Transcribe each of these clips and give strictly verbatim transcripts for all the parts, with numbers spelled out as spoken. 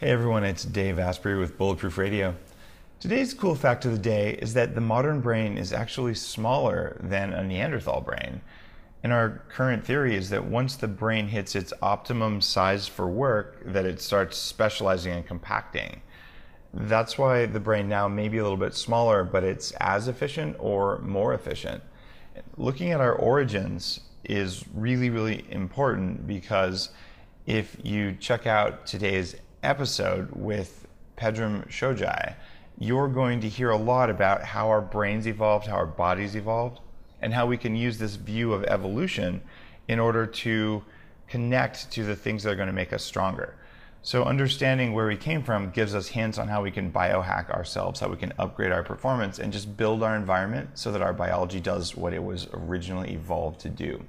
Hey everyone, it's Dave Asprey with Bulletproof Radio. Today's cool fact of the day is that the modern brain is actually smaller than a Neanderthal brain. And our current theory is that once the brain hits its optimum size for work, that it starts specializing and compacting. That's why the brain now may be a little bit smaller, but it's as efficient or more efficient. Looking at our origins is really, really important, because if you check out today's episode with Pedram Shojai, you're going to hear a lot about how our brains evolved, how our bodies evolved, and how we can use this view of evolution in order to connect to the things that are going to make us stronger. So understanding where we came from gives us hints on how we can biohack ourselves, how we can upgrade our performance and just build our environment so that our biology does what it was originally evolved to do.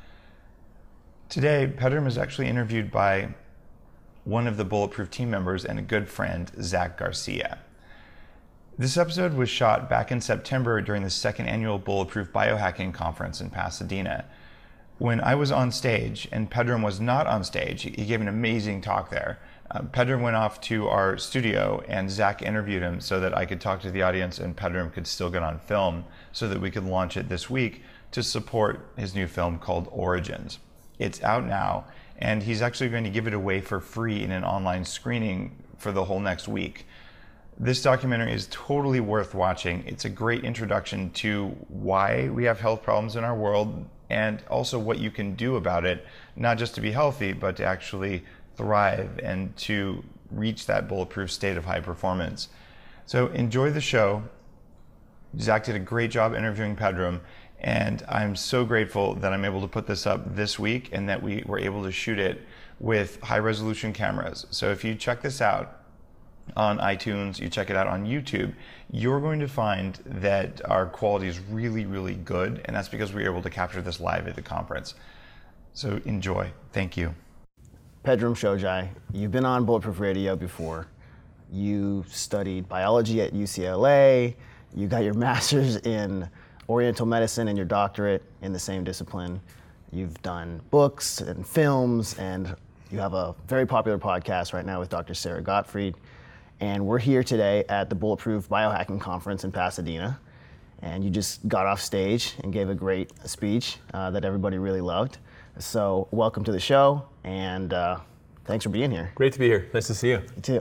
Today, Pedram is actually interviewed by one of the Bulletproof team members and a good friend, Zach Garcia. This episode was shot back in September during the second annual Bulletproof Biohacking Conference in Pasadena. When I was on stage and Pedram was not on stage, he gave an amazing talk there. Uh, Pedram went off to our studio and Zach interviewed him so that I could talk to the audience and Pedram could still get on film so that we could launch it this week to support his new film called Origins. It's out now, and he's actually going to give it away for free in an online screening for the whole next week. This documentary is totally worth watching. It's a great introduction to why we have health problems in our world and also what you can do about it, not just to be healthy, but to actually thrive and to reach that bulletproof state of high performance. So enjoy the show. Zach did a great job interviewing Pedram, and I'm so grateful that I'm able to put this up this week and that we were able to shoot it with high resolution cameras. So if you check this out on iTunes, you check it out on YouTube, you're going to find that our quality is really, really good. And that's because we were able to capture this live at the conference. So enjoy. Thank you. Pedram Shojai, you've been on Bulletproof Radio before. You studied biology at U C L A. You got your master's in Oriental medicine and your doctorate in the same discipline. You've done books and films, and you have a very popular podcast right now with Doctor Sara Gottfried. And we're here today at the Bulletproof Biohacking Conference in Pasadena. And you just got off stage and gave a great speech uh, that everybody really loved. So welcome to the show, and uh, thanks for being here. Great to be here. Nice to see you. You too.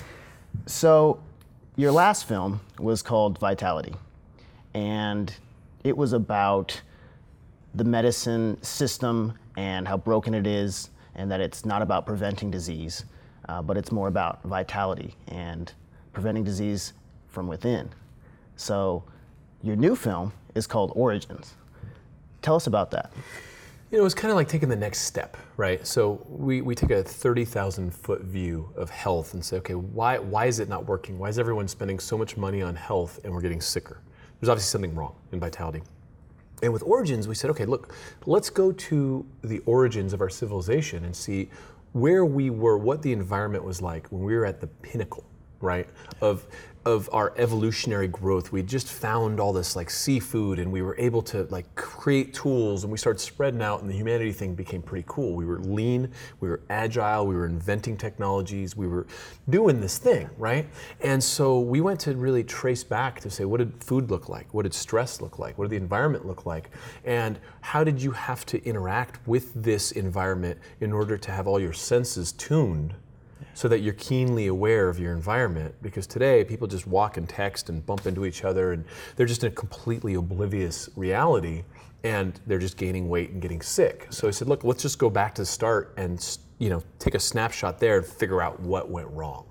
So your last film was called Vitality, and it was about the medicine system and how broken it is, and that it's not about preventing disease, uh, but it's more about vitality and preventing disease from within. So your new film is called Origins. Tell us about that. You know, it's kind of like taking the next step, right? So we, we take a thirty thousand foot view of health and say, okay, why, why is it not working? Why is everyone spending so much money on health and we're getting sicker? There's obviously something wrong in Vitality. And with Origins, we said, okay, look, let's go to the origins of our civilization and see where we were, what the environment was like when we were at the pinnacle, right, of of our evolutionary growth. We just found all this like seafood, and we were able to like create tools, and we started spreading out, and the humanity thing became pretty cool. We were lean, we were agile, we were inventing technologies, we were doing this thing, right? And so we went to really trace back to say, what did food look like? What did stress look like? What did the environment look like? And how did you have to interact with this environment in order to have all your senses tuned so that you're keenly aware of your environment? Because today people just walk and text and bump into each other, and they're just in a completely oblivious reality, and they're just gaining weight and getting sick. So I said, look, let's just go back to the start and, you know, take a snapshot there and figure out what went wrong.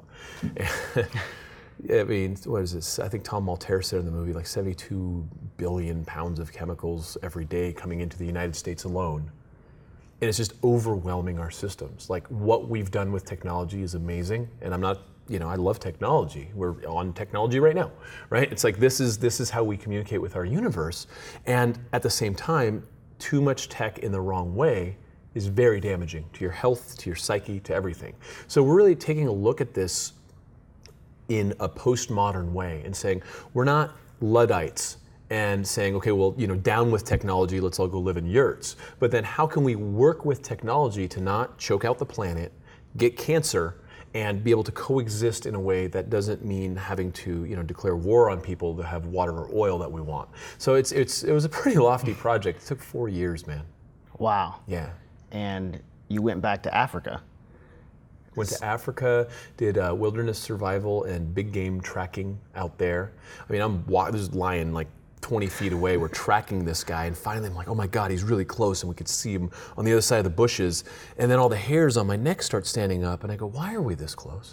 I mean, what is this? I think Tom Maltese said in the movie, like seventy-two billion pounds of chemicals every day coming into the United States alone. And it's just overwhelming our systems. Like, what we've done with technology is amazing. And I'm not, you know, I love technology. We're on technology right now, right? It's like, this is this is how we communicate with our universe. And at the same time, too much tech in the wrong way is very damaging to your health, to your psyche, to everything. So we're really taking a look at this in a postmodern way and saying, we're not Luddites and saying, okay, well, you know, down with technology, let's all go live in yurts. But then how can we work with technology to not choke out the planet, get cancer, and be able to coexist in a way that doesn't mean having to, you know, declare war on people that have water or oil that we want. So it's it's it was a pretty lofty project. It took four years, man. Wow. Yeah. And you went back to Africa. Went to Africa, did uh, wilderness survival and big game tracking out there. I mean, I'm wa- there's a lion like twenty feet away. We're tracking this guy, and finally I'm like, oh my God, he's really close, and we could see him on the other side of the bushes. And then all the hairs on my neck start standing up, and I go, why are we this close?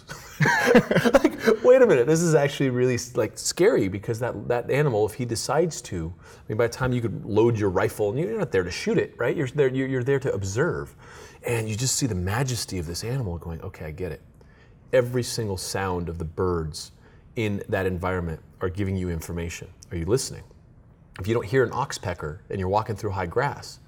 Like, wait a minute, this is actually really like scary, because that that animal, if he decides to, I mean, by the time you could load your rifle, and you're not there to shoot it, right? You're there, you're, you're there to observe, and you just see the majesty of this animal going, okay, I get it. Every single sound of the birds in that environment are giving you information. Are you listening? If you don't hear an oxpecker and you're walking through high grass,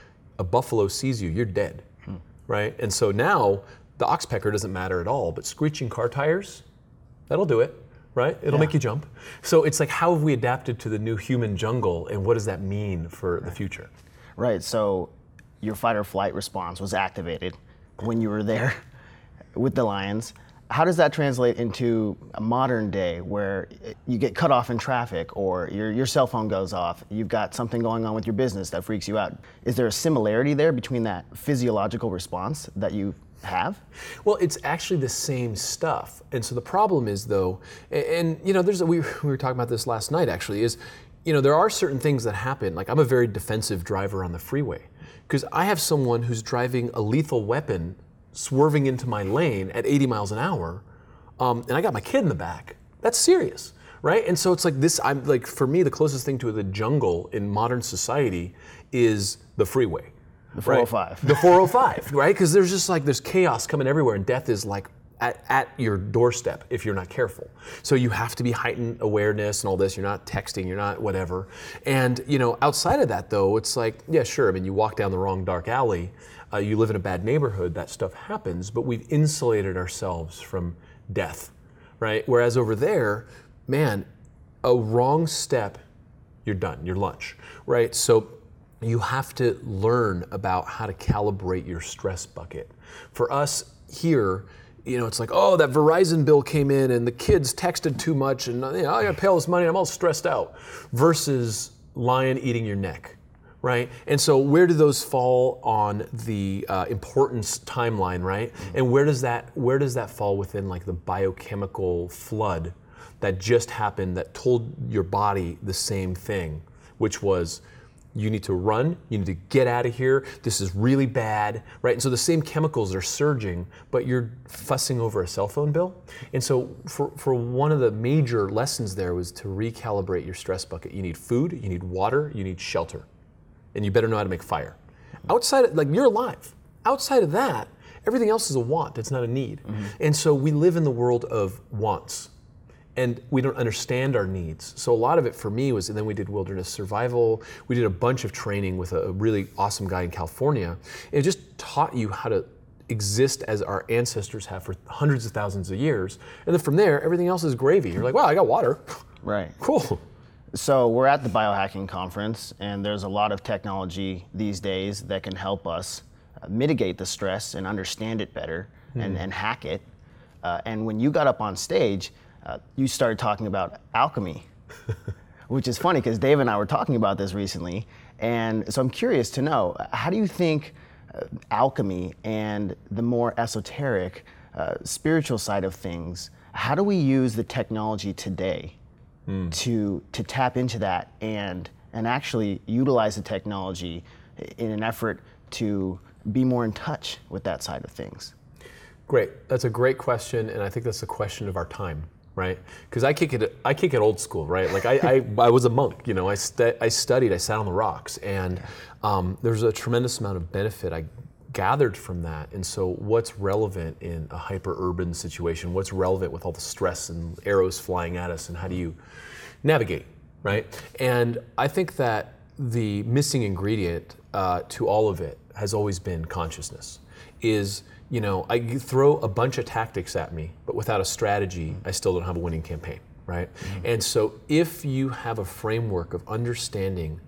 a buffalo sees you, you're dead, hmm. right? And so now the oxpecker doesn't matter at all, but screeching car tires, that'll do it, right? It'll yeah. make you jump. So it's like, how have we adapted to the new human jungle, and what does that mean for right. the future? Right, so your fight or flight response was activated when you were there with the lions. How does that translate into a modern day where you get cut off in traffic, or your, your cell phone goes off, you've got something going on with your business that freaks you out? Is there a similarity there between that physiological response that you have? Well, it's actually the same stuff. And so the problem is, though, and, and you know, there's a, we, we were talking about this last night actually, is, you know, there are certain things that happen. Like, I'm a very defensive driver on the freeway, because I have someone who's driving a lethal weapon swerving into my lane at eighty miles an hour, um, and I got my kid in the back. That's serious, right? And so it's like this, I'm like, for me, the closest thing to the jungle in modern society is the freeway. The four oh five. Right? The four oh five, right? Because there's just like, there's chaos coming everywhere, and death is like at, at your doorstep if you're not careful. So you have to be heightened awareness and all this. You're not texting, you're not whatever. And, you know, outside of that though, it's like, yeah, sure, I mean, you walk down the wrong dark alley, Uh, you live in a bad neighborhood, that stuff happens, but we've insulated ourselves from death, right? Whereas over there, man, a wrong step, you're done, you're lunch, right? So you have to learn about how to calibrate your stress bucket. For us here, you know, it's like, oh, that Verizon bill came in and the kids texted too much, and you know, I gotta pay all this money, I'm all stressed out, versus lion eating your neck. Right? And so where do those fall on the uh, importance timeline, right? Mm-hmm. And where does that where does that fall within like the biochemical flood that just happened that told your body the same thing, which was, you need to run, you need to get out of here, this is really bad, right? And so the same chemicals are surging, but you're fussing over a cell phone bill. And so for, for one of the major lessons there was to recalibrate your stress bucket. You need food, you need water, you need shelter. And you better know how to make fire. Outside of, like, you're alive. Outside of that, everything else is a want, it's not a need. Mm-hmm. And so we live in the world of wants, and we don't understand our needs. So a lot of it for me was, and then we did wilderness survival, we did a bunch of training with a, a really awesome guy in California. And it just taught you how to exist as our ancestors have for hundreds of thousands of years. And then from there, everything else is gravy. You're like, wow, I got water. Right. Cool. So we're at the biohacking conference, and there's a lot of technology these days that can help us uh, mitigate the stress and understand it better mm. and, and hack it. Uh, and when you got up on stage, uh, you started talking about alchemy, which is funny because Dave and I were talking about this recently. And so I'm curious to know, how do you think uh, alchemy and the more esoteric uh, spiritual side of things, how do we use the technology today Mm. to to tap into that and and actually utilize the technology in an effort to be more in touch with that side of things? Great, that's a great question, and I think that's the question of our time, right? Because I kick it I kick it old school, right? Like I I, I was a monk, you know. I stu- I studied, I sat on the rocks, and um, there's a tremendous amount of benefit I gathered from that. And so what's relevant in a hyper-urban situation? What's relevant with all the stress and arrows flying at us, and how do you navigate, right? And I think that the missing ingredient uh, to all of it has always been consciousness. Is, you know, I throw a bunch of tactics at me, but without a strategy, I still don't have a winning campaign, right? Mm-hmm. And so if you have a framework of understanding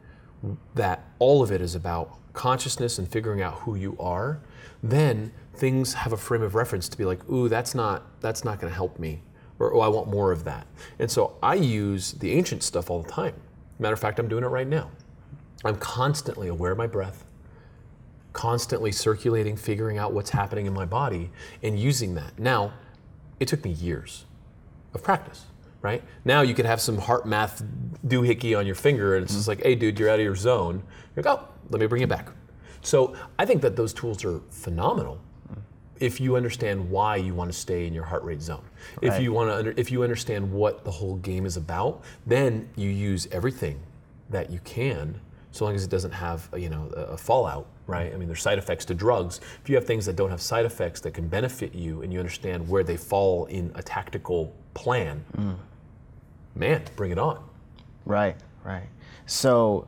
that all of it is about consciousness and figuring out who you are, then things have a frame of reference to be like, ooh, that's not that's not going to help me, or oh, I want more of that. And so I use the ancient stuff all the time. Matter of fact, I'm doing it right now. I'm constantly aware of my breath, constantly circulating, figuring out what's happening in my body, and using that. Now, it took me years of practice, right? Now you could have some heart math doohickey on your finger, and it's just like, hey, dude, you're out of your zone. You're like, oh, let me bring it back. So I think that those tools are phenomenal if you understand why you want to stay in your heart rate zone. Right. If you want to, under, if you understand what the whole game is about, then you use everything that you can, so long as it doesn't have a, you know, a fallout, right? I mean, there's side effects to drugs. If you have things that don't have side effects that can benefit you, and you understand where they fall in a tactical plan, mm. man, bring it on. Right, right. So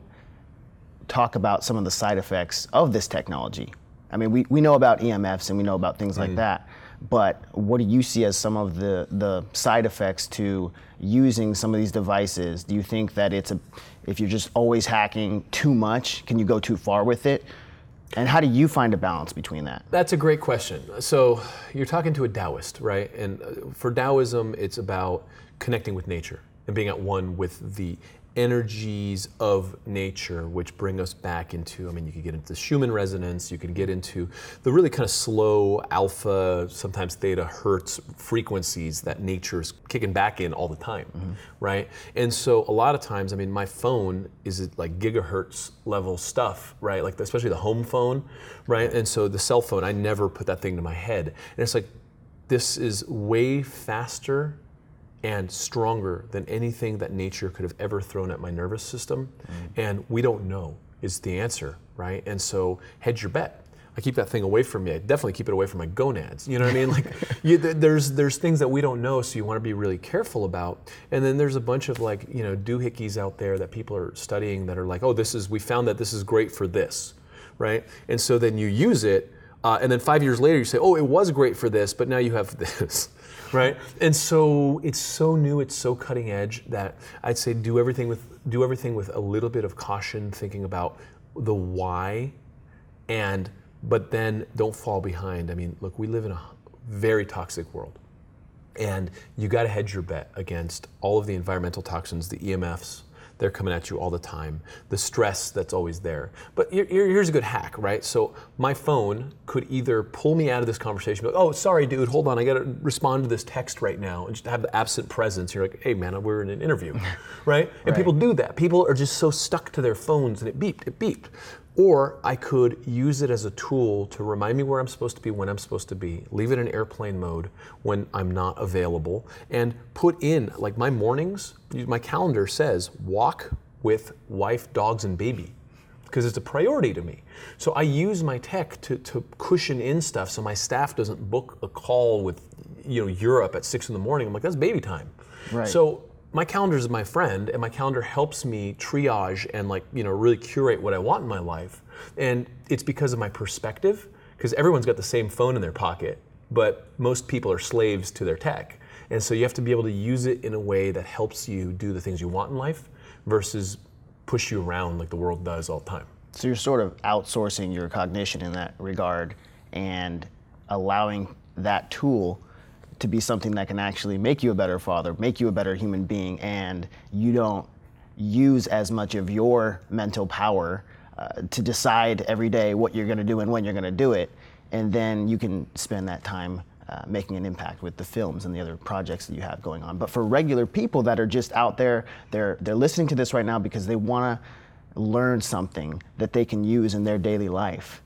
talk about some of the side effects of this technology. I mean, we, we know about E M Fs and we know about things like mm. that, but what do you see as some of the, the side effects to using some of these devices? Do you think that it's a, if you're just always hacking too much, can you go too far with it? And how do you find a balance between that? That's a great question. So you're talking to a Taoist, right? And for Taoism, it's about connecting with nature and being at one with the energies of nature, which bring us back into, I mean, you could get into Schumann resonance, you can get into the really kind of slow alpha, sometimes theta hertz frequencies that nature's kicking back in all the time, mm-hmm. right? And so a lot of times, I mean, my phone is like gigahertz level stuff, right? Like especially the home phone, right? And so the cell phone, I never put that thing to my head. And it's like, this is way faster and stronger than anything that nature could have ever thrown at my nervous system. Mm. And we don't know is the answer, right? And so hedge your bet. I keep that thing away from me. I definitely keep it away from my gonads. You know what I mean? Like, you, there's there's things that we don't know, so you want to be really careful about. And then there's a bunch of like, you know, doohickeys out there that people are studying that are like, oh, this is, we found that this is great for this, right? And so then you use it, uh, and then five years later you say, oh, it was great for this, but now you have this. Right, and so it's so new, it's so cutting edge that I'd say do everything with do everything with a little bit of caution, thinking about the why, and but then don't fall behind. I mean, look, we live in a very toxic world, and you got to hedge your bet against all of the environmental toxins, the E M Fs. They're coming at you all the time. The stress that's always there. But here, here's a good hack, right? So my phone could either pull me out of this conversation, like, oh, sorry, dude, hold on, I gotta respond to this text right now, and just have the absent presence. You're like, hey, man, we're in an interview, right? And right. people do that. People are just so stuck to their phones, and it beeped, it beeped. Or I could use it as a tool to remind me where I'm supposed to be, when I'm supposed to be, leave it in airplane mode when I'm not available, and put in, like my mornings, my calendar says, walk with wife, dogs, and baby, because it's a priority to me. So I use my tech to, to cushion in stuff so my staff doesn't book a call with, you know, Europe at six in the morning. I'm like, that's baby time. Right. So my calendar is my friend, and my calendar helps me triage and like, you know, really curate what I want in my life. And it's because of my perspective, because everyone's got the same phone in their pocket, but most people are slaves to their tech. And so you have to be able to use it in a way that helps you do the things you want in life versus push you around like the world does all the time. So you're sort of outsourcing your cognition in that regard and allowing that tool to be something that can actually make you a better father, make you a better human being, and you don't use as much of your mental power uh, to decide every day what you're gonna do and when you're gonna do it, and then you can spend that time uh, making an impact with the films and the other projects that you have going on. But for regular people that are just out there, they're they're listening to this right now because they wanna learn something that they can use in their daily life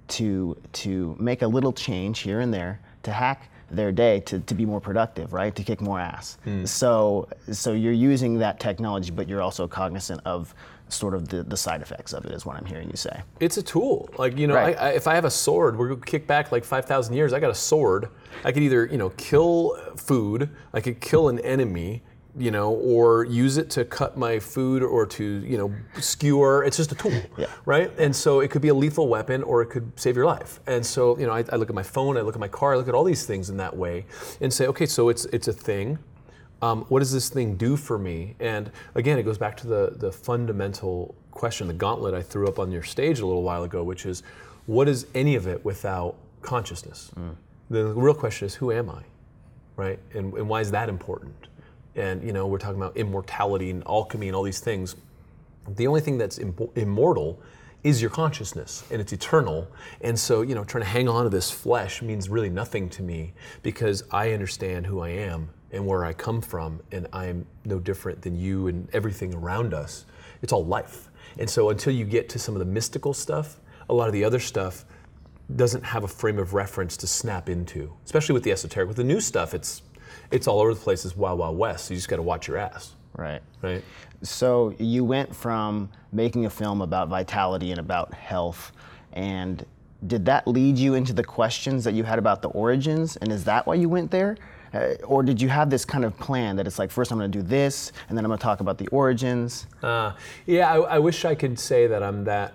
to to make a little change here and there, to hack their day to, to be more productive, right? To kick more ass. Mm. So so you're using that technology, but you're also cognizant of sort of the, the side effects of it, is what I'm hearing you say. It's a tool. Like, you know, right. I, I, if I have a sword, we're gonna kick back like five thousand years, I got a sword. I could either, you know, kill food, I could kill an enemy, you know, or use it to cut my food or to, you know, skewer. It's just a tool, yeah. right? And so it could be a lethal weapon or it could save your life. And so, you know, I, I look at my phone, I look at my car, I look at all these things in that way and say, okay, so it's it's a thing. Um, what does this thing do for me? And again, it goes back to the, the fundamental question, the gauntlet I threw up on your stage a little while ago, which is, what is any of it without consciousness? Mm. The real question is, who am I, right? And, and why is that important? And you know, we're talking about immortality and alchemy and all these things. The only thing that's Im- immortal is your consciousness, and it's eternal. And so, you know, trying to hang on to this flesh means really nothing to me, because I understand who I am and where I come from, and I'm no different than you and everything around us. It's all life. And so until you get to some of the mystical stuff, a lot of the other stuff doesn't have a frame of reference to snap into, especially with the esoteric. With the new stuff, it's it's all over the place. It's wild, wild west. So you just got to watch your ass. Right. Right. So you went from making a film about vitality and about health, and did that lead you into the questions that you had about the origins? And is that why you went there? Uh, or did you have this kind of plan that it's like, first I'm going to do this, and then I'm going to talk about the origins? Uh, yeah, I, I wish I could say that I'm that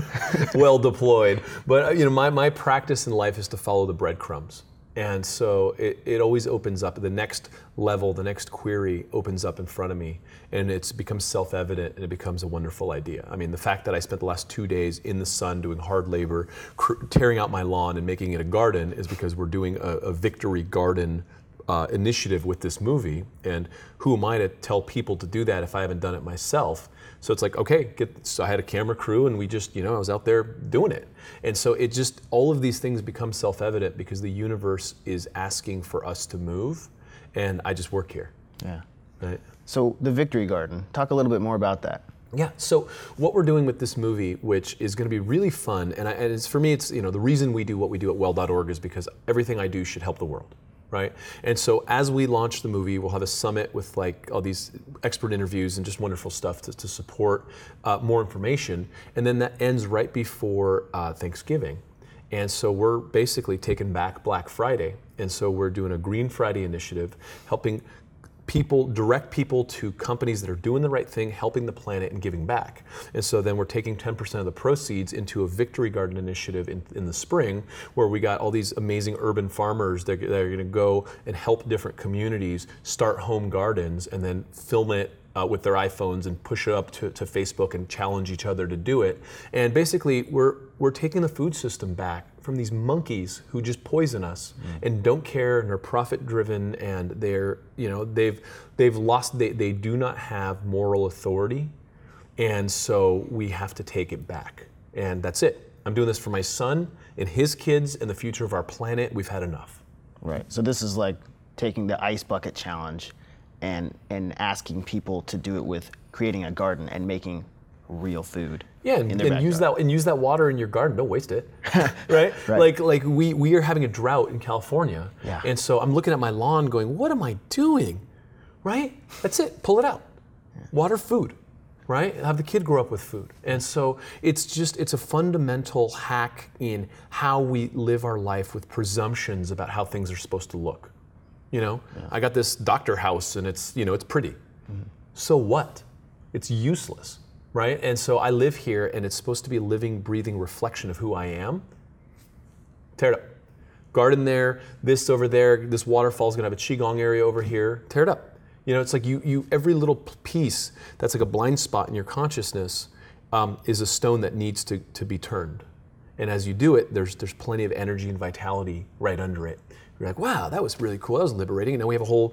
well deployed, but you know, my, my practice in life is to follow the breadcrumbs. And so it, it always opens up, the next level, the next query opens up in front of me, and it becomes self-evident, and it becomes a wonderful idea. I mean, the fact that I spent the last two days in the sun doing hard labor, cr- tearing out my lawn and making it a garden is because we're doing a, a victory garden uh, initiative with this movie. And who am I to tell people to do that if I haven't done it myself? So it's like, okay, get, so I had a camera crew, and we just, you know, I was out there doing it. And so it just, all of these things become self-evident because the universe is asking for us to move, and I just work here. Yeah. Right? So the Victory Garden, talk a little bit more about that. Yeah, so what we're doing with this movie, which is going to be really fun, and, I, and it's, for me, it's, you know, the reason we do what we do at well dot org is because everything I do should help the world. Right? And so as we launch the movie, we'll have a summit with like all these expert interviews and just wonderful stuff to, to support uh, more information. And then that ends right before uh, Thanksgiving. And so we're basically taking back Black Friday. And so we're doing a Green Friday initiative, helping people, direct people to companies that are doing the right thing, helping the planet and giving back. And so then we're taking ten percent of the proceeds into a Victory Garden initiative in, in the spring, where we got all these amazing urban farmers that, that are gonna go and help different communities start home gardens and then film it uh, with their iPhones and push it up to, to Facebook and challenge each other to do it. And basically we're we're taking the food system back from these monkeys who just poison us mm. and don't care, and are profit driven, and they're, you know, they've they've lost, they, they do not have moral authority, and so we have to take it back. And that's it. I'm doing this for my son and his kids and the future of our planet. We've had enough. Right. So this is like taking the ice bucket challenge and and asking people to do it with creating a garden and making real food. Yeah, and, and use that and use that water in your garden. Don't waste it, right? Right? Like like we we are having a drought in California, yeah. And so I'm looking at my lawn, going, "What am I doing?" Right? That's it. Pull it out. Yeah. Water food, right? Have the kid grow up with food, and so it's just it's a fundamental hack in how we live our life with presumptions about how things are supposed to look. You know, yeah. I got this doctor house, and it's you know it's pretty. Mm-hmm. So what? It's useless. Right? And so I live here, and it's supposed to be a living, breathing reflection of who I am. Tear it up. Garden there, this over there, this waterfall's gonna have a Qigong area over here. Tear it up. You know, it's like you, you every little piece that's like a blind spot in your consciousness um, is a stone that needs to, to be turned. And as you do it, there's there's plenty of energy and vitality right under it. You're like, wow, that was really cool. That was liberating. And now we have a whole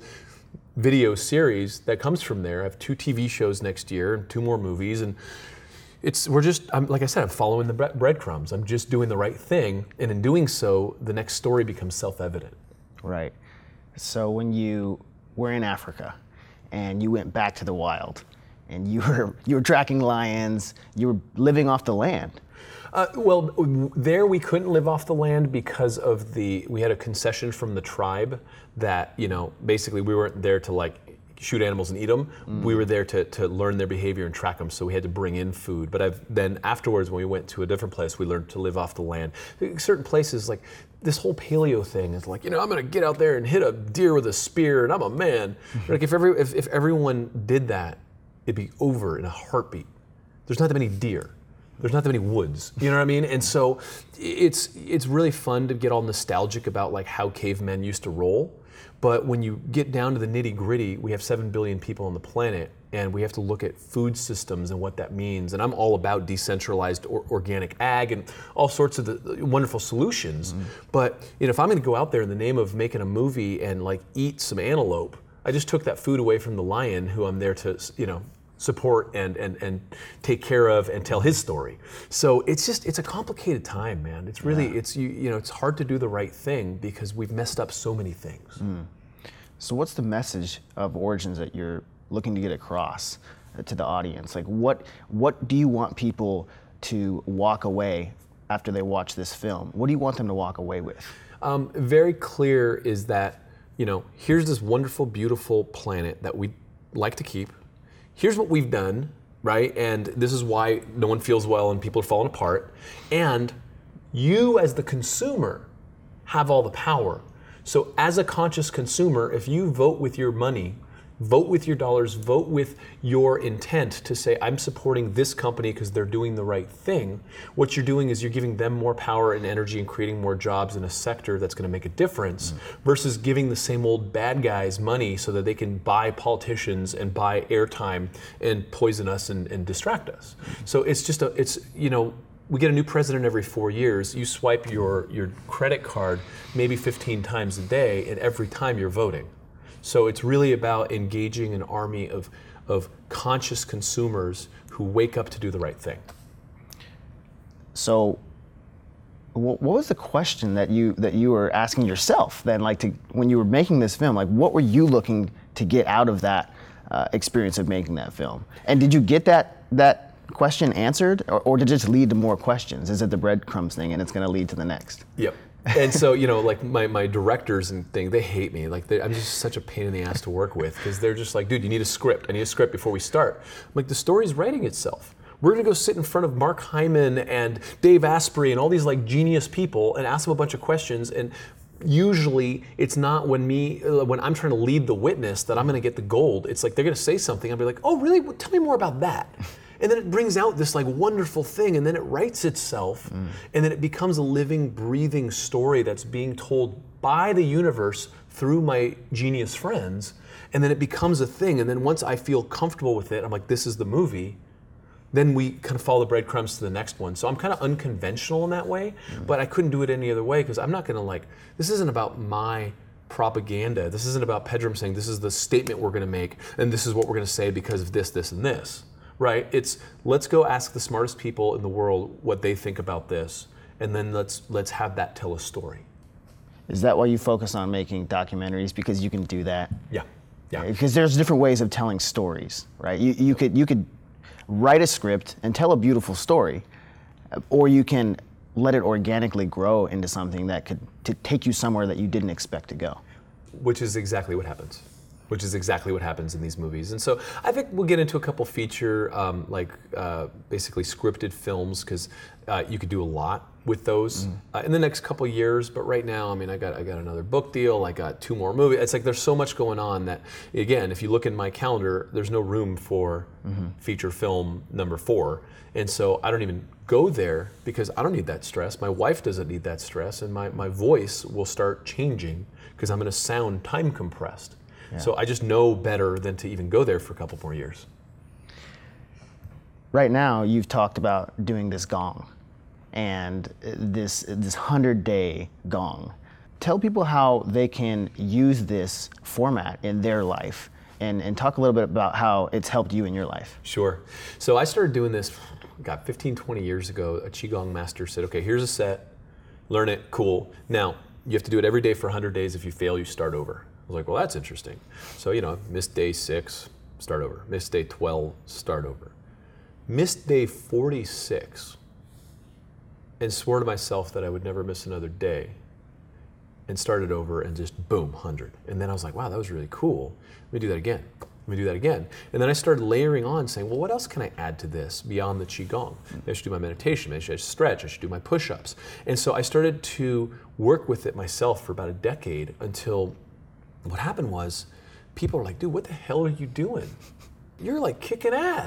video series that comes from there. I have two T V shows next year and two more movies, and it's we're just I'm, like I said, I'm following the bre- breadcrumbs. I'm just doing the right thing, and in doing so, the next story becomes self-evident. Right. So when you were in Africa and you went back to the wild, and you were you were tracking lions, you were living off the land. Uh, well, there we couldn't live off the land because of the, we had a concession from the tribe that, you know, basically we weren't there to like shoot animals and eat them. Mm. We were there to, to learn their behavior and track them, so we had to bring in food. But I've, then afterwards, when we went to a different place, we learned to live off the land. Certain places, like this whole paleo thing is like, you know, I'm gonna get out there and hit a deer with a spear and I'm a man. Like if, every, if, if everyone did that, it'd be over in a heartbeat. There's not that many deer. There's not that many woods, you know what I mean? And so it's it's really fun to get all nostalgic about like how cavemen used to roll. But when you get down to the nitty gritty, we have seven billion people on the planet, and we have to look at food systems and what that means. And I'm all about decentralized or organic ag and all sorts of the wonderful solutions. Mm-hmm. But you know, if I'm going to go out there in the name of making a movie and like eat some antelope, I just took that food away from the lion who I'm there to, you know, support and, and, and take care of and tell his story. So it's just, it's a complicated time, man. It's really, yeah. it's, you, you know, it's hard to do the right thing because we've messed up so many things. Mm. So what's the message of Origins that you're looking to get across to the audience? Like what, what do you want people to walk away after they watch this film? What do you want them to walk away with? Um, very clear is that, you know, here's this wonderful, beautiful planet that we like to keep. Here's what we've done, right? And this is why no one feels well and people are falling apart. And you as the consumer have all the power. So as a conscious consumer, if you vote with your money, vote with your dollars, vote with your intent to say, I'm supporting this company because they're doing the right thing, what you're doing is you're giving them more power and energy and creating more jobs in a sector that's going to make a difference mm. versus giving the same old bad guys money so that they can buy politicians and buy airtime and poison us and, and distract us. So it's just a, it's, you know, we get a new president every four years. You swipe your, your credit card maybe fifteen times a day, and every time you're voting. So it's really about engaging an army of, of conscious consumers who wake up to do the right thing. So what was the question that you that you were asking yourself then, like to, when you were making this film? Like what were you looking to get out of that uh, experience of making that film? And did you get that that question answered, or, or did it just lead to more questions? Is it the breadcrumbs thing and it's going to lead to the next? Yep. And so, you know, like my, my directors and thing, they hate me. Like I'm just such a pain in the ass to work with because they're just like, dude, you need a script. I need a script before we start. I'm like, the story's writing itself. We're gonna go sit in front of Mark Hyman and Dave Asprey and all these like genius people and ask them a bunch of questions. And usually it's not when me, when I'm trying to lead the witness that I'm gonna get the gold. It's like they're gonna say something. I'll be like, oh, really? Well, tell me more about that. And then it brings out this like wonderful thing, and then it writes itself, mm. and then it becomes a living, breathing story that's being told by the universe through my genius friends, and then it becomes a thing. And then once I feel comfortable with it, I'm like, this is the movie. Then we kind of follow the breadcrumbs to the next one. So I'm kind of unconventional in that way, mm. but I couldn't do it any other way because I'm not gonna like, this isn't about my propaganda. This isn't about Pedram saying this is the statement we're gonna make, and this is what we're gonna say because of this, this, and this. Right? It's let's go ask the smartest people in the world what they think about this, and then let's let's have that tell a story. Is that why you focus on making documentaries? Because you can do that? Yeah. Yeah. Because there's different ways of telling stories, right? You you could you could write a script and tell a beautiful story, or you can let it organically grow into something that could to take you somewhere that you didn't expect to go. Which is exactly what happens. Which is exactly what happens in these movies. And so I think we'll get into a couple feature, um, like uh, basically scripted films, because uh, you could do a lot with those mm. uh, in the next couple years. But right now, I mean, I got I got another book deal, I got two more movies. It's like there's so much going on that, again, if you look in my calendar, there's no room for mm-hmm. feature film number four. And so I don't even go there because I don't need that stress. My wife doesn't need that stress, and my, my voice will start changing because I'm gonna sound time compressed. Yeah. So I just know better than to even go there for a couple more years. Right now, you've talked about doing this gong and this this hundred-day gong. Tell people how they can use this format in their life, and, and talk a little bit about how it's helped you in your life. Sure. So I started doing this, got fifteen, twenty years ago. A Qigong master said, okay, here's a set, learn it, cool. Now, you have to do it every day for one hundred days. If you fail, you start over. I was like, well, that's interesting. So, you know, missed day six, start over. Missed day twelve, start over. Missed day forty-six and swore to myself that I would never miss another day, and started over and just boom, one hundred. And then I was like, wow, that was really cool. Let me do that again. Let me do that again. And then I started layering on saying, well, what else can I add to this beyond the Qigong? Maybe I should do my meditation, maybe I should stretch, I should do my push-ups. And so I started to work with it myself for about a decade until what happened was, people were like, dude, what the hell are you doing? You're like kicking ass.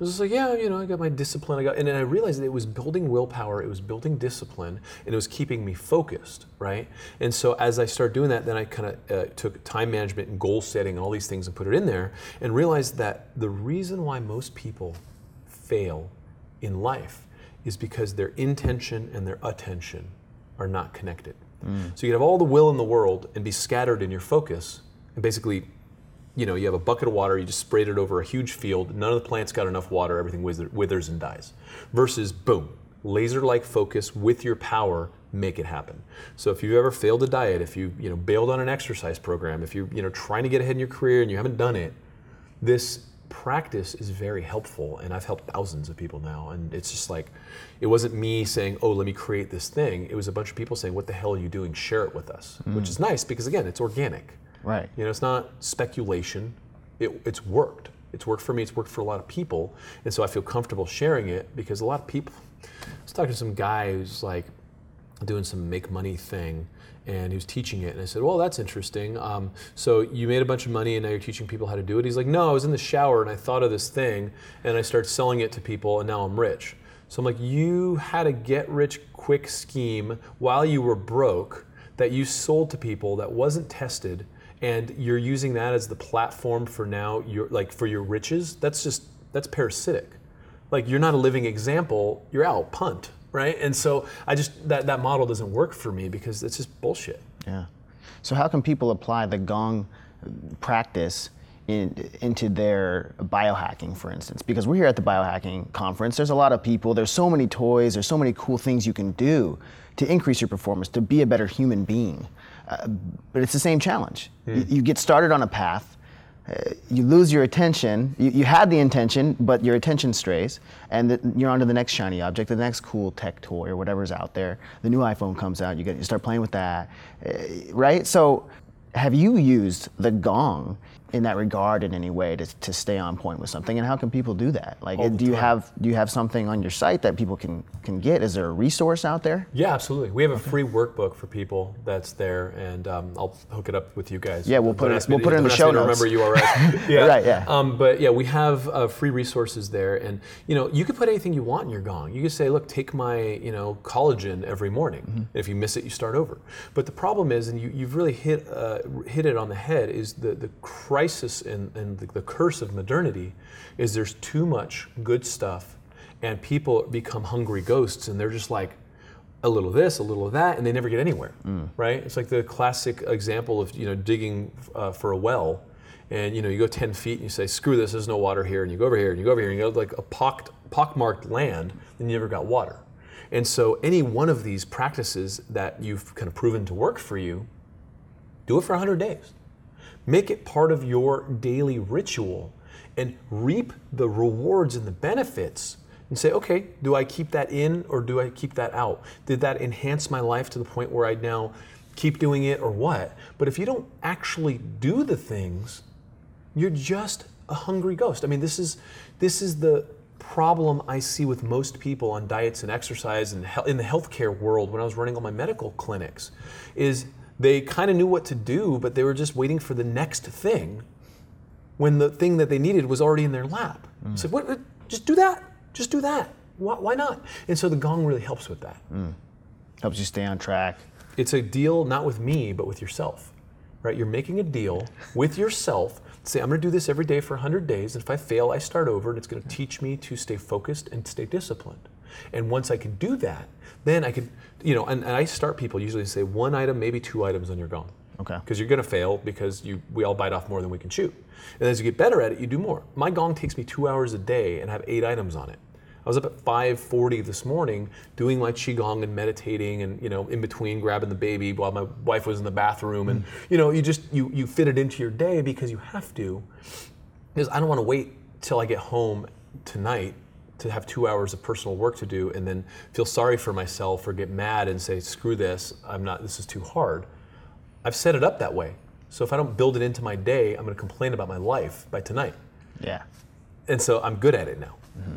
was just like, yeah, you know, I got my discipline. I got, and then I realized that it was building willpower, it was building discipline, and it was keeping me focused, right? And so as I started doing that, then I kind of uh, took time management and goal setting and all these things and put it in there, and realized that the reason why most people fail in life is because their intention and their attention are not connected. Mm. So you can have all the will in the world and be scattered in your focus, and basically, you know, you have a bucket of water, you just sprayed it over a huge field, none of the plants got enough water, everything wither, withers and dies. Versus, boom, laser-like focus with your power, make it happen. So if you've ever failed a diet, if you you know bailed on an exercise program, if you're you know trying to get ahead in your career and you haven't done it, this practice is very helpful, and I've helped thousands of people now, and it's just like, it wasn't me saying, oh, let me create this thing, it was a bunch of people saying, what the hell are you doing, share it with us, mm. which is nice because again, it's organic. Right. You know, it's not speculation, it, it's worked. It's worked for me, it's worked for a lot of people, and so I feel comfortable sharing it because a lot of people, I was talking to some guy who's like doing some make money thing, and he was teaching it, and I said, well, that's interesting. Um, so you made a bunch of money and now you're teaching people how to do it? He's like, no, I was in the shower and I thought of this thing and I started selling it to people and now I'm rich. So I'm like, you had a get rich quick scheme while you were broke that you sold to people that wasn't tested, and you're using that as the platform for now, your like for your riches. That's just, that's parasitic. Like, you're not a living example, you're out, punt. Right? And so I just, that, that model doesn't work for me because it's just bullshit. Yeah. So how can people apply the Gong practice in, into their biohacking, for instance? Because we're here at the biohacking conference, there's a lot of people, there's so many toys, there's so many cool things you can do to increase your performance, to be a better human being. Uh, but it's the same challenge. Mm. You, you get started on a path, Uh, you lose your attention, you, you had the intention, but your attention strays, and the, you're on to the next shiny object, the next cool tech toy or whatever's out there. The new iPhone comes out, you, get, you start playing with that, uh, right? So have you used the Gong in that regard in any way to, to stay on point with something, and how can people do that? Like, All do you time. have do you have something on your site that people can, can get? Is there a resource out there? Yeah, absolutely. We have a free workbook for people that's there, and um, I'll hook it up with you guys. Yeah, we'll put Don't it we'll to, put it in the show notes. Remember U R L. Yeah. Right. Yeah. Um, but yeah, we have uh, free resources there, and you know, you could put anything you want in your Gong. You could say, look, take my you know collagen every morning. Mm-hmm. And if you miss it, you start over. But the problem is, and you, you've really hit uh, hit it on the head, is the the crisis in, in and the, the curse of modernity is there's too much good stuff, and people become hungry ghosts, and they're just like a little of this, a little of that, and they never get anywhere, mm. right? It's like the classic example of you know digging uh, for a well, and you know you go ten feet and you say, screw this, there's no water here, and you go over here and you go over here and you go like a pocked, pockmarked land, and you never got water. And so any one of these practices that you've kind of proven to work for you, do it for one hundred days. Make it part of your daily ritual and reap the rewards and the benefits and say, okay, do I keep that in or do I keep that out? Did that enhance my life to the point where I now keep doing it or what? But if you don't actually do the things, you're just a hungry ghost. I mean, this is this is the problem I see with most people on diets and exercise and in the healthcare world when I was running all my medical clinics, is they kind of knew what to do, but they were just waiting for the next thing when the thing that they needed was already in their lap. Mm. So what, just do that. Just do that. Why, why not? And so the Gong really helps with that. Mm. Helps you stay on track. It's a deal not with me, but with yourself, right? You're making a deal with yourself. Say, I'm going to do this every day for one hundred days, and if I fail, I start over, and it's going to teach me to stay focused and stay disciplined. And once I can do that, then I can, you know, and, and I start people usually say one item, maybe two items on your Gong. Okay. Because you're going to fail because you we all bite off more than we can chew. And as you get better at it, you do more. My Gong takes me two hours a day and I have eight items on it. I was up at five forty this morning doing my Qigong and meditating and, you know, in between grabbing the baby while my wife was in the bathroom. And, you know, you just, you, you fit it into your day because you have to. Because I don't want to wait till I get home tonight to have two hours of personal work to do and then feel sorry for myself or get mad and say, screw this, I'm not, this is too hard. I've set it up that way. So if I don't build it into my day, I'm going to complain about my life by tonight. Yeah. And so I'm good at it now. Mm-hmm.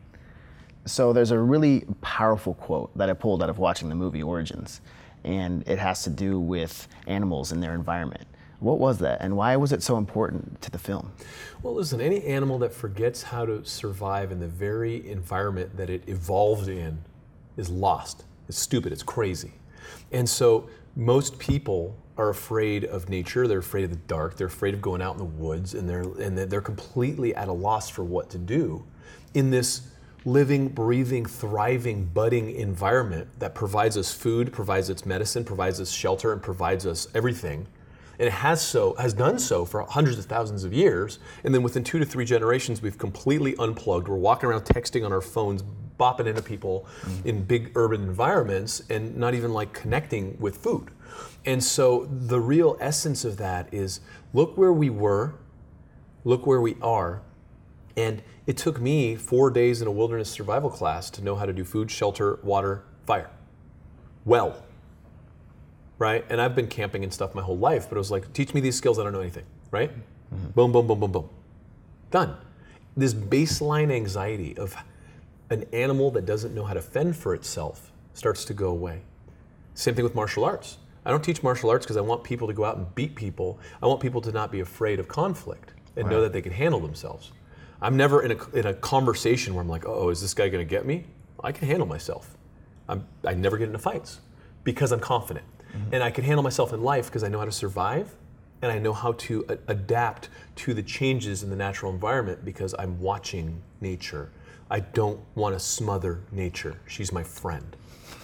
So there's a really powerful quote that I pulled out of watching the movie Origins, and it has to do with animals and their environment. What was that, and why was it so important to the film? Well, listen, any animal that forgets how to survive in the very environment that it evolved in is lost. It's stupid, it's crazy. And so most people are afraid of nature, they're afraid of the dark, they're afraid of going out in the woods, and they're, and they're completely at a loss for what to do in this living, breathing, thriving, budding environment that provides us food, provides us medicine, provides us shelter, and provides us everything. And it has so has done so for hundreds of thousands of years. And then within two to three generations, we've completely unplugged. We're walking around texting on our phones, bopping into people mm-hmm. in big urban environments, and not even like connecting with food. And so the real essence of that is look where we were, look where we are. And it took me four days in a wilderness survival class to know how to do food, shelter, water, fire. Well. Right? And I've been camping and stuff my whole life, but it was like, teach me these skills, I don't know anything, right? Mm-hmm. Boom, boom, boom, boom, boom. Done. This baseline anxiety of an animal that doesn't know how to fend for itself starts to go away. Same thing with martial arts. I don't teach martial arts because I want people to go out and beat people. I want people to not be afraid of conflict and right. know that they can handle themselves. I'm never in a, in a conversation where I'm like, oh, is this guy gonna get me? I can handle myself. I'm, I never get into fights because I'm confident. Mm-hmm. And I can handle myself in life because I know how to survive and I know how to a- adapt to the changes in the natural environment because I'm watching nature. I don't want to smother nature. She's my friend.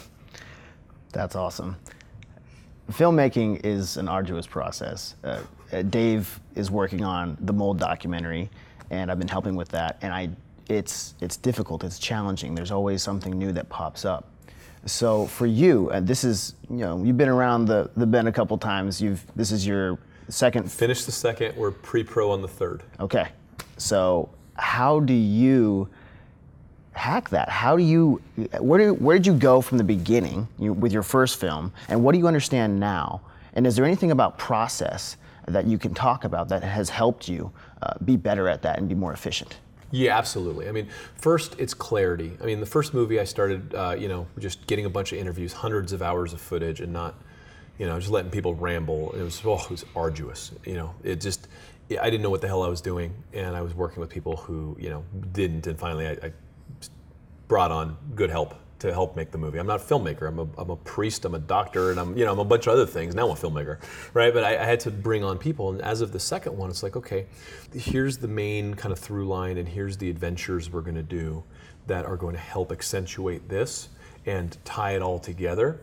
That's awesome. Filmmaking is an arduous process. Uh, Dave is working on the Mold documentary, and I've been helping with that. And I, it's it's difficult. It's challenging. There's always something new that pops up. So for you, and this is, you know, you've been around the, the bend a couple times. You've this is your second. Finished the second. We're pre-pro on the third. Okay. So how do you hack that? How do you, where do, where did you go from the beginning you, with your first film, and what do you understand now? And is there anything about process that you can talk about that has helped you uh, be better at that and be more efficient? Yeah, absolutely. I mean, first, it's clarity. I mean, the first movie I started, uh, you know, just getting a bunch of interviews, hundreds of hours of footage, and not, you know, just letting people ramble. It was, oh, it was arduous. You know, it just, I didn't know what the hell I was doing, and I was working with people who, you know, didn't, and finally I, I brought on good help to help make the movie. I'm not a filmmaker. I'm a, I'm a priest. I'm a doctor, and I'm you know I'm a bunch of other things. Now I'm a filmmaker, right? But I, I had to bring on people. And as of the second one, it's like, okay, here's the main kind of through line, and here's the adventures we're going to do that are going to help accentuate this and tie it all together.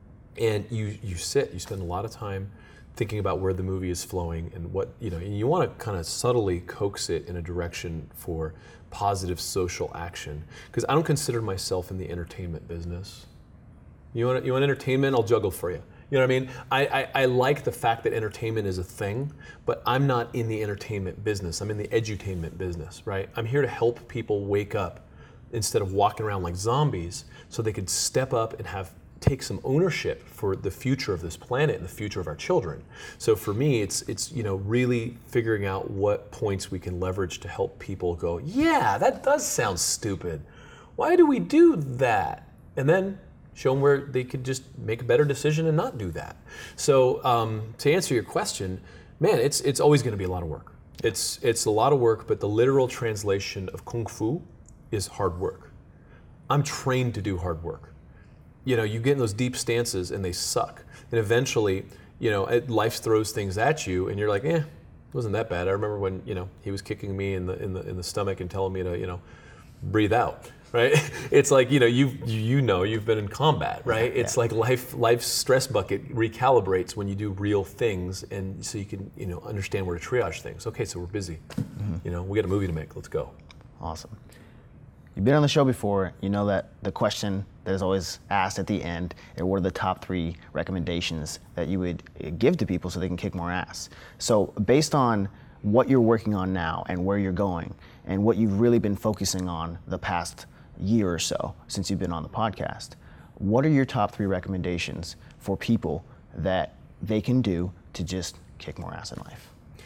And you you sit, you spend a lot of time thinking about where the movie is flowing and what you know. And you want to kind of subtly coax it in a direction for positive social action, because I don't consider myself in the entertainment business. You want you want entertainment? I'll juggle for you. You know what I mean? I, I, I like the fact that entertainment is a thing, but I'm not in the entertainment business. I'm in the edutainment business, right? I'm here to help people wake up instead of walking around like zombies, so they could step up and have take some ownership for the future of this planet and the future of our children. So for me, it's it's you know really figuring out what points we can leverage to help people go, yeah, that does sound stupid. Why do we do that? And then show them where they could just make a better decision and not do that. So um, to answer your question, man, it's it's always going to be a lot of work. It's it's a lot of work, but the literal translation of Kung Fu is hard work. I'm trained to do hard work. You know, you get in those deep stances and they suck. And eventually, you know, it, life throws things at you and you're like, eh, it wasn't that bad. I remember when, you know, he was kicking me in the in the in the stomach and telling me to, you know, breathe out, right? It's like, you know, you you know, you've been in combat, right? It's yeah. like life life's stress bucket recalibrates when you do real things, and so you can, you know, understand where to triage things. Okay, so we're busy. Mm-hmm. You know, we got a movie to make. Let's go. Awesome. You've been on the show before. You know that the question that is always asked at the end, and what are the top three recommendations that you would give to people so they can kick more ass? So based on what you're working on now and where you're going and what you've really been focusing on the past year or so since you've been on the podcast, what are your top three recommendations for people that they can do to just kick more ass in life?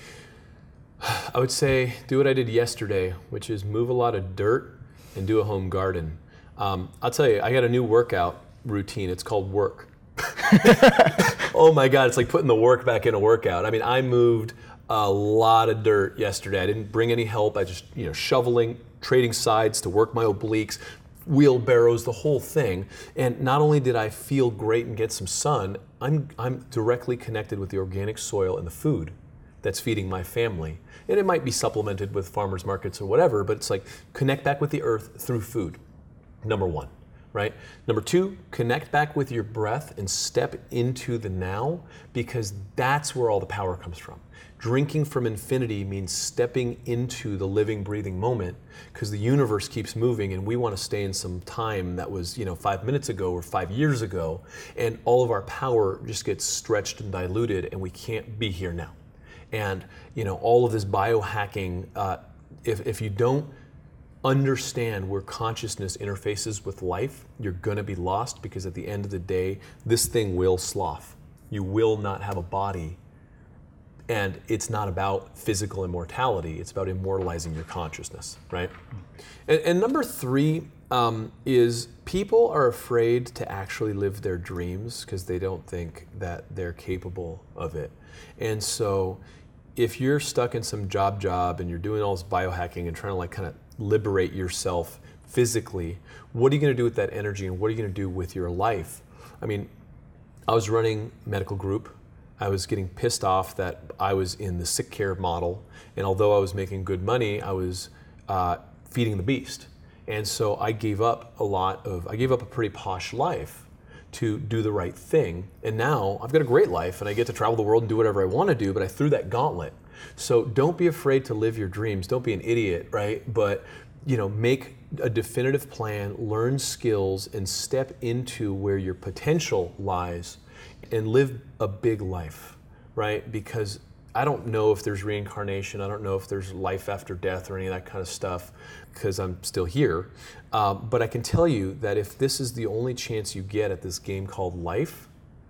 I would say do what I did yesterday, which is move a lot of dirt and do a home garden. Um, I'll tell you, I got a new workout routine. It's called Work. Oh my God, it's like putting the work back in a workout. I mean, I moved a lot of dirt yesterday. I didn't bring any help. I just, you know, shoveling, trading sides to work my obliques, wheelbarrows, the whole thing. And not only did I feel great and get some sun, I'm, I'm directly connected with the organic soil and the food that's feeding my family. And it might be supplemented with farmers markets or whatever, but it's like connect back with the earth through food, number one. Right? Number two, connect back with your breath and step into the now, because that's where all the power comes from. Drinking from infinity means stepping into the living, breathing moment, because the universe keeps moving and we want to stay in some time that was, you know, five minutes ago or five years ago, and all of our power just gets stretched and diluted and we can't be here now. And, you know, all of this biohacking, uh, if, if you don't understand where consciousness interfaces with life, you're gonna be lost, because at the end of the day, this thing will slough. You will not have a body, and it's not about physical immortality, it's about immortalizing your consciousness, right? And, and number three um, is people are afraid to actually live their dreams because they don't think that they're capable of it. And so if you're stuck in some job job and you're doing all this biohacking and trying to like kind of liberate yourself physically, what are you going to do with that energy, and what are you going to do with your life? I mean, I was running medical group. I was getting pissed off that I was in the sick care model, and although I was making good money, I was uh, feeding the beast. And so I gave up a lot of, I gave up a pretty posh life to do the right thing. And now I've got a great life and I get to travel the world and do whatever I want to do, but I threw that gauntlet. So don't be afraid to live your dreams. Don't be an idiot, right? But, you know, make a definitive plan, learn skills, and step into where your potential lies and live a big life, right? Because I don't know if there's reincarnation. I don't know if there's life after death or any of that kind of stuff, because I'm still here. Um, but I can tell you that if this is the only chance you get at this game called life,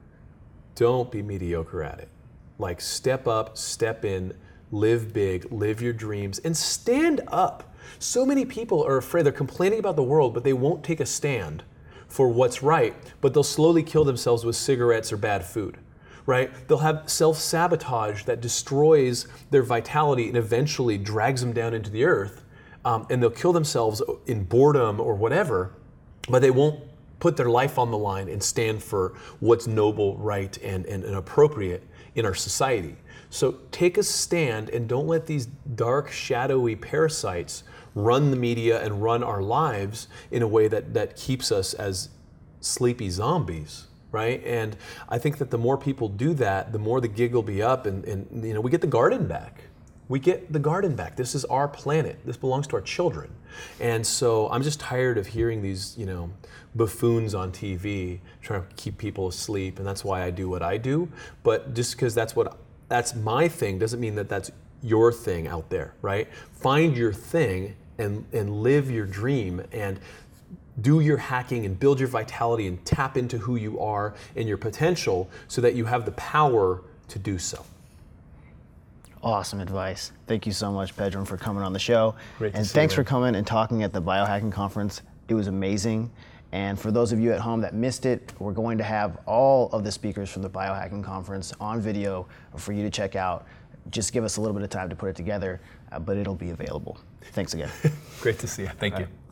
don't be mediocre at it. Like, step up, step in, live big, live your dreams, and stand up. So many people are afraid. They're complaining about the world, but they won't take a stand for what's right, but they'll slowly kill themselves with cigarettes or bad food, right? They'll have self-sabotage that destroys their vitality and eventually drags them down into the earth, um, and they'll kill themselves in boredom or whatever, but they won't put their life on the line and stand for what's noble, right, and, and, and appropriate in our society. So take a stand and don't let these dark, shadowy parasites run the media and run our lives in a way that, that keeps us as sleepy zombies, right? And I think that the more people do that, the more the gig will be up, and, and you know, we get the garden back. We get the garden back. This is our planet. This belongs to our children. And so I'm just tired of hearing these, you know, buffoons on T V trying to keep people asleep, and that's why I do what I do. But just because that's what that's my thing doesn't mean that that's your thing out there, right? Find your thing and and live your dream and do your hacking and build your vitality and tap into who you are and your potential so that you have the power to do so. Awesome advice. Thank you so much, Pedram, for coming on the show. Great to and see thanks you, for man. coming and talking at the Biohacking Conference. It was amazing. And for those of you at home that missed it, we're going to have all of the speakers from the Biohacking Conference on video for you to check out. Just give us a little bit of time to put it together, uh, but it'll be available. Thanks again. Great to see you. Thank you.